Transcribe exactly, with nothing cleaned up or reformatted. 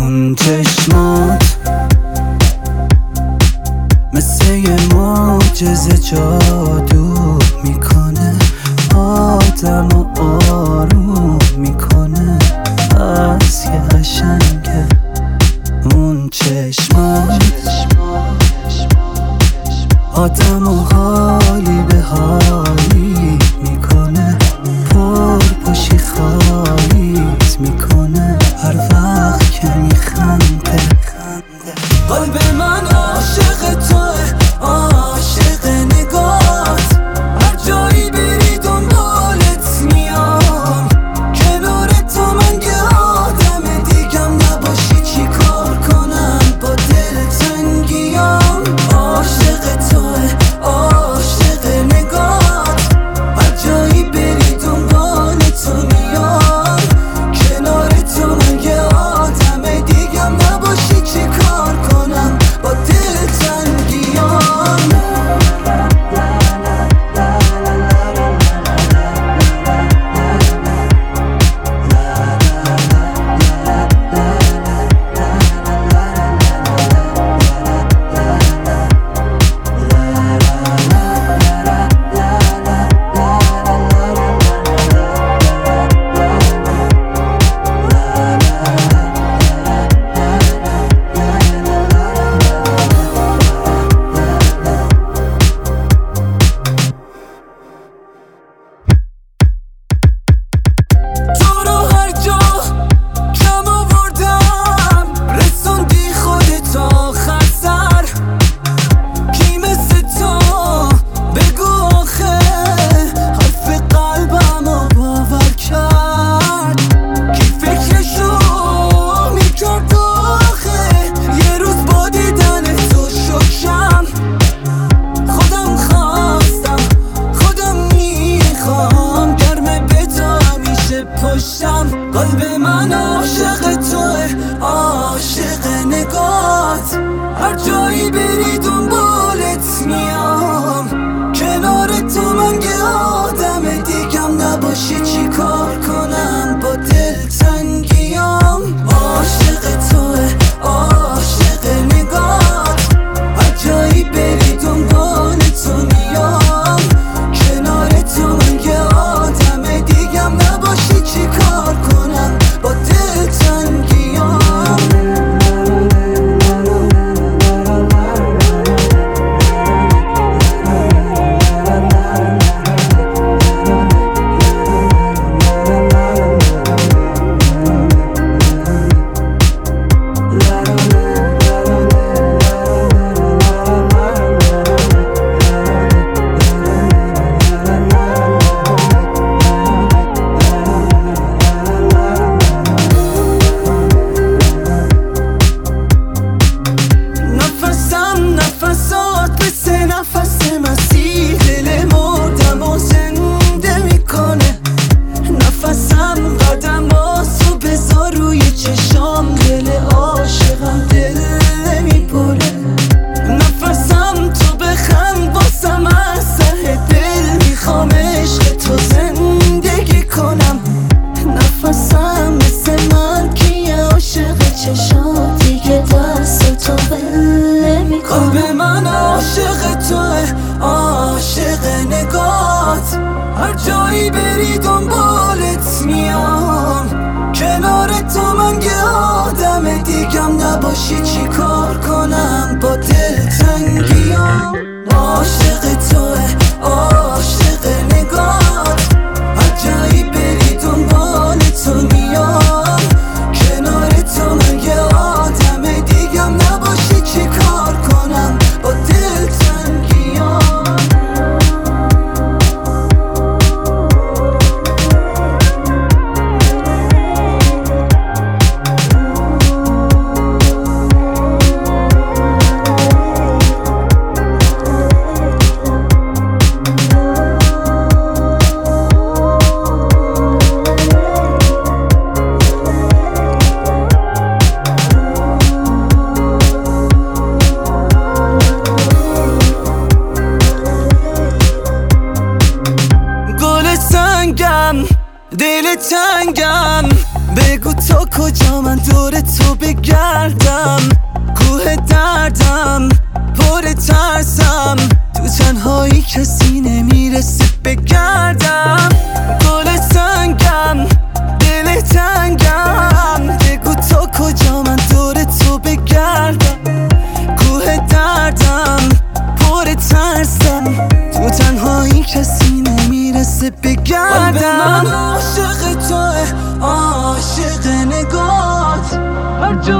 اون چشمات مثل یه معجزه جادو میکنه، آدمو آروم میکنه. از یه قشنگه اون چشمات، آدمو حالی به حالی میکنه، پر پشی خالیت میکنه هر وقت که میخنده. قلب من عاشق توه، عاشق نگات، هر جایی بری دنبالت میام. کنار تو من که آدم دیگم نباشی چی کار کنم با دلتنگیام. عاشق توه، عاشق نگات، هر جایی بری دنبال تو میام. کنار تو من که آدم دیگم نباشی چی کار کنم با دلتنگیام. قلب من عاشق توه، عاشق نگات، هر جایی بری دنبالت میام. کنار تو من که آدم دیگم نباشی چی کار کنم با دلتنگیام. عاشق توه، عاشق نگات، هر جایی بری دنبال تو میام. کنار تو من که آدم دیگم نباشی چی کار کنم با دلتنگیام. نفس مسیح دل مردم و زنده میکنه. نفسم قدماتو بذار روی چشام، دل عاشقم دل میپره. نفسم تو بخند باسم، از ته دل میخوام عشق تو زندگی کنم. نفسم مثل من که عاشق چشاتی که دست تو بله میکنم. قلب من عاشق توه، عاشق نگات، هر جایی بری دنبالت میام. کنار تو من که آدم دیگم نباشی چی کار کنم با دلتنگیام. عاشق توه، عاشق نگات، هر جایی بری دنبال تو میام. کنار تو من که آدم دیگم نباشی چی کار کنم با دلتنگیام. دور تو بگردم، کوه دردم پر ترسم، تو تنهایی کسی نمیرسه بگردم. گل سنگم دل تنگم، بگو تا کجا من دور تو بگردم، کوه دردم پر ترسم، تو تنهایی کسی نمیرسه بگردم. من عاشق توه، عاشق نگات، هر جا